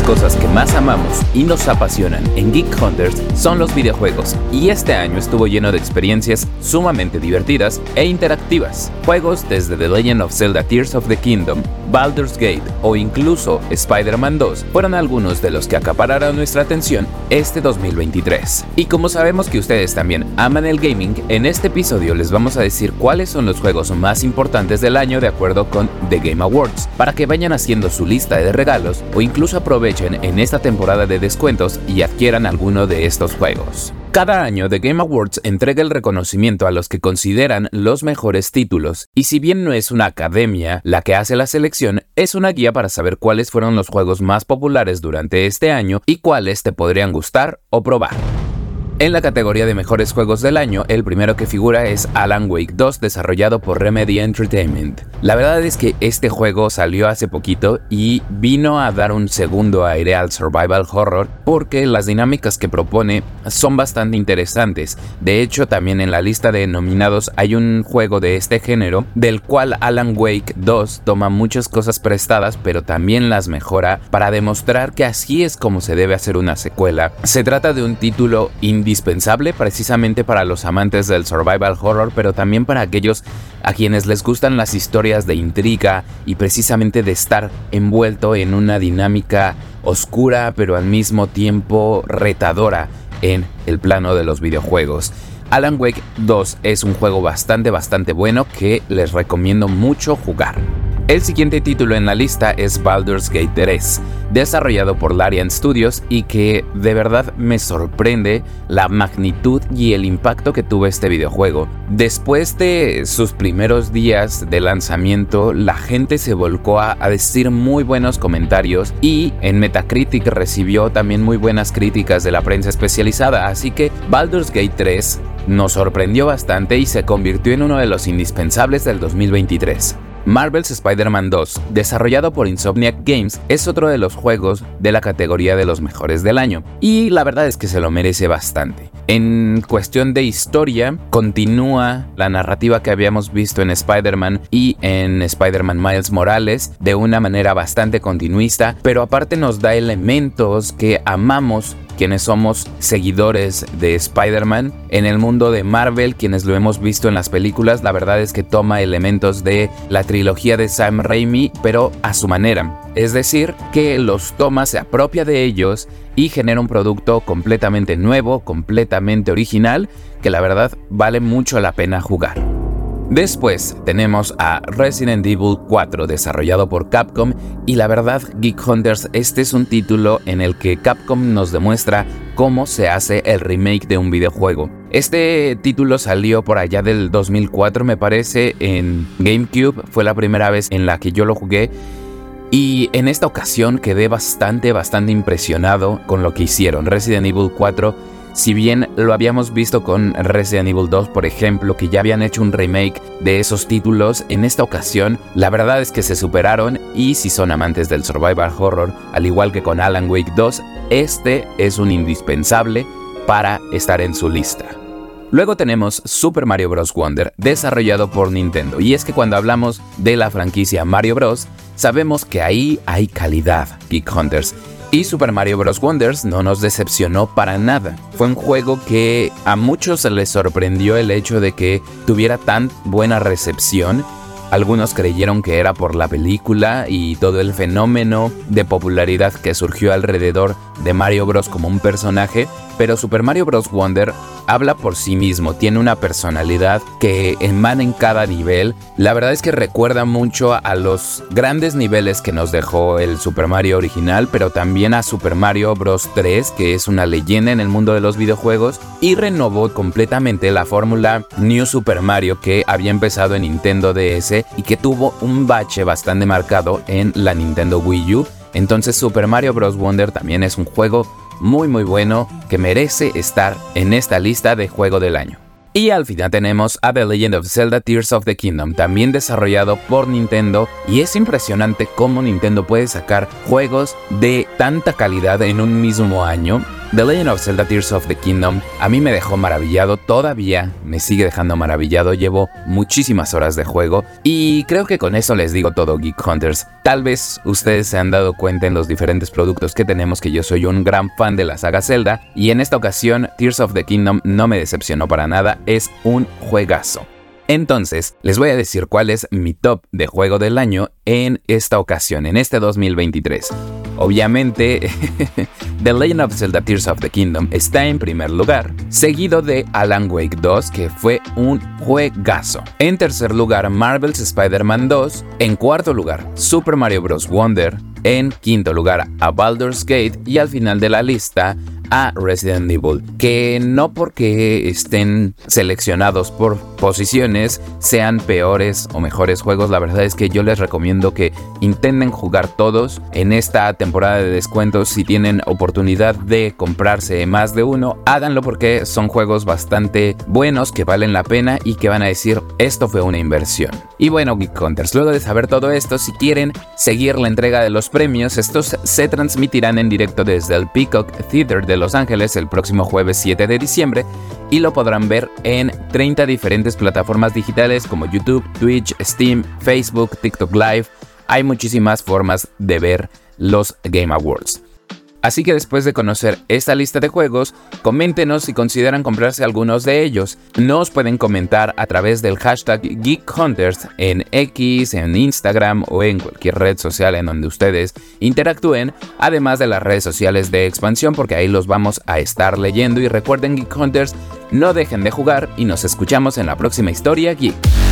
cosas que más amamos y nos apasionan en Geek Hunters son los videojuegos, y este año estuvo lleno de experiencias sumamente divertidas e interactivas. Juegos desde The Legend of Zelda Tears of the Kingdom, Baldur's Gate o incluso Spider-Man 2 fueron algunos de los que acapararon nuestra atención este 2023. Y como sabemos que ustedes también aman el gaming, en este episodio les vamos a decir cuáles son los juegos más importantes del año de acuerdo con The Game Awards, para que vayan haciendo su lista de regalos o incluso aprovechen en esta temporada de descuentos y adquieran alguno de estos juegos. Cada año The Game Awards entrega el reconocimiento a los que consideran los mejores títulos, y si bien no es una academia la que hace la selección, es una guía para saber cuáles fueron los juegos más populares durante este año y cuáles te podrían gustar o probar. En la categoría de mejores juegos del año, el primero que figura es Alan Wake 2, desarrollado por Remedy Entertainment. La verdad es que este juego salió hace poquito y vino a dar un segundo aire al survival horror porque las dinámicas que propone son bastante interesantes. De hecho, también en la lista de nominados hay un juego de este género, del cual Alan Wake 2 toma muchas cosas prestadas, pero también las mejora para demostrar que así es como se debe hacer una secuela. Se trata de un título indispensable precisamente para los amantes del survival horror, pero también para aquellos a quienes les gustan las historias de intriga y precisamente de estar envuelto en una dinámica oscura pero al mismo tiempo retadora en el plano de los videojuegos. Alan Wake 2 es un juego bastante bueno que les recomiendo mucho jugar. El siguiente título en la lista es Baldur's Gate 3, desarrollado por Larian Studios, y que de verdad me sorprende la magnitud y el impacto que tuvo este videojuego. Después de sus primeros días de lanzamiento, la gente se volcó a decir muy buenos comentarios, y en Metacritic recibió también muy buenas críticas de la prensa especializada, así que Baldur's Gate 3 nos sorprendió bastante y se convirtió en uno de los indispensables del 2023. Marvel's Spider-Man 2, desarrollado por Insomniac Games, es otro de los juegos de la categoría de los mejores del año, y la verdad es que se lo merece bastante. En cuestión de historia, continúa la narrativa que habíamos visto en Spider-Man y en Spider-Man Miles Morales de una manera bastante continuista, pero aparte nos da elementos que amamos quienes somos seguidores de Spider-Man. En el mundo de Marvel, quienes lo hemos visto en las películas, la verdad es que toma elementos de la trilogía de Sam Raimi, pero a su manera. Es decir, que los toma, se apropia de ellos y genera un producto completamente nuevo, completamente original, que la verdad vale mucho la pena jugar. Después tenemos a Resident Evil 4, desarrollado por Capcom, y la verdad, Geek Hunters, este es un título en el que Capcom nos demuestra cómo se hace el remake de un videojuego. Este título salió por allá del 2004, me parece, en GameCube, fue la primera vez en la que yo lo jugué, y en esta ocasión quedé bastante impresionado con lo que hicieron. Resident Evil 4, si bien lo habíamos visto con Resident Evil 2, por ejemplo, que ya habían hecho un remake de esos títulos, en esta ocasión la verdad es que se superaron, y si son amantes del survival horror, al igual que con Alan Wake 2, este es un indispensable para estar en su lista. Luego tenemos Super Mario Bros. Wonder, desarrollado por Nintendo, y es que cuando hablamos de la franquicia Mario Bros, sabemos que ahí hay calidad, Geek Hunters. Y Super Mario Bros. Wonders no nos decepcionó para nada. Fue un juego que a muchos les sorprendió el hecho de que tuviera tan buena recepción. Algunos creyeron que era por la película y todo el fenómeno de popularidad que surgió alrededor de Mario Bros. Como un personaje, pero Super Mario Bros. Wonder habla por sí mismo, tiene una personalidad que emana en cada nivel. La verdad es que recuerda mucho a los grandes niveles que nos dejó el Super Mario original, pero también a Super Mario Bros. 3, que es una leyenda en el mundo de los videojuegos, y renovó completamente la fórmula New Super Mario que había empezado en Nintendo DS y que tuvo un bache bastante marcado en la Nintendo Wii U. Entonces Super Mario Bros. Wonder también es un juego muy bueno que merece estar en esta lista de juego del año. Y al final tenemos a The Legend of Zelda Tears of the Kingdom, también desarrollado por Nintendo, y es impresionante cómo Nintendo puede sacar juegos de tanta calidad en un mismo año. The Legend of Zelda Tears of the Kingdom a mí me dejó maravillado, todavía me sigue dejando maravillado, llevo muchísimas horas de juego y creo que con eso les digo todo, Geek Hunters. Tal vez ustedes se han dado cuenta en los diferentes productos que tenemos que yo soy un gran fan de la saga Zelda y en esta ocasión Tears of the Kingdom no me decepcionó para nada, es un juegazo. Entonces, les voy a decir cuál es mi top de juego del año en esta ocasión, en este 2023. Obviamente, The Legend of Zelda Tears of the Kingdom está en primer lugar, seguido de Alan Wake 2, que fue un juegazo. En tercer lugar, Marvel's Spider-Man 2. En cuarto lugar, Super Mario Bros. Wonder. En quinto lugar, a Baldur's Gate. Y al final de la lista, a Resident Evil, que no porque estén seleccionados por posiciones sean peores o mejores juegos. La verdad es que yo les recomiendo que intenten jugar todos en esta temporada de descuentos. Si tienen oportunidad de comprarse más de uno, háganlo porque son juegos bastante buenos que valen la pena y que van a decir esto fue una inversión. Y bueno, Geek Hunters, luego de saber todo esto, si quieren seguir la entrega de los premios, estos se transmitirán en directo desde el Peacock Theater de Los Ángeles el próximo jueves 7 de diciembre y lo podrán ver en 30 diferentes plataformas digitales como YouTube, Twitch, Steam, Facebook, TikTok Live. Hay muchísimas formas de ver los Game Awards. Así que después de conocer esta lista de juegos, coméntenos si consideran comprarse algunos de ellos. Nos pueden comentar a través del hashtag GeekHunters en X, en Instagram o en cualquier red social en donde ustedes interactúen, además de las redes sociales de Expansión, porque ahí los vamos a estar leyendo. Y recuerden, Geek Hunters, no dejen de jugar y nos escuchamos en la próxima historia Geek.